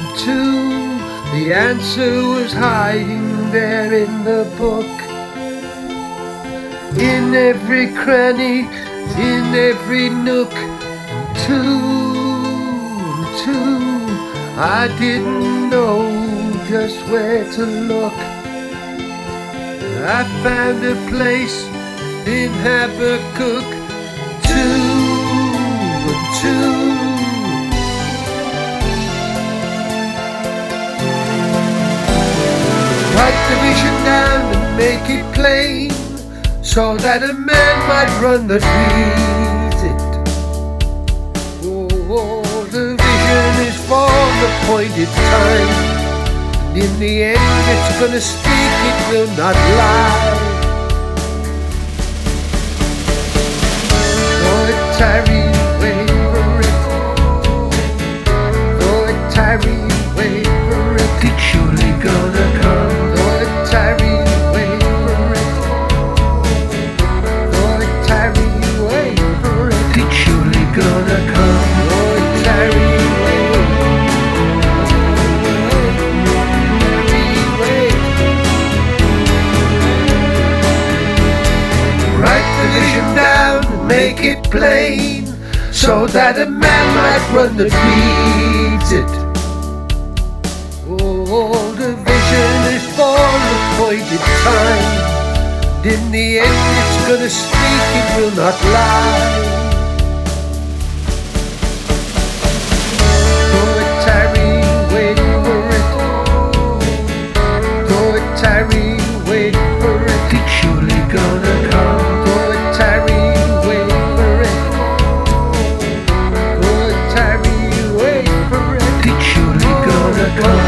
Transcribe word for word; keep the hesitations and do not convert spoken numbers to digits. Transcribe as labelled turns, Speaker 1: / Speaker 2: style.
Speaker 1: two. The answer was hiding there in the book. In every cranny, in every nook. Two, two. I didn't know just where to look. I found a place in Habakkuk. Two, two. Write the vision down and make it plain, so that a man might run that reads it. Oh, the vision is for the appointed time, and in the end it's gonna speak, it will not lie. Though it tarry, wait for it. Though it tarry, wait for it. It's surely gonna come. Though it tarry, wait for it. Though it tarry, wait for it. It's surely gonna come. Though it tarry, wait. Wait, wait. Write the vision down and make it plain, so that a man might run that reads it. Oh, the vision is for the appointed time, and in the end it's gonna speak, it will not lie. Though it tarry, wait for it. Though it tarry, wait for it. It's surely gonna come. Though it tarry, wait for it. Though it tarry, wait for it. It's surely gonna come.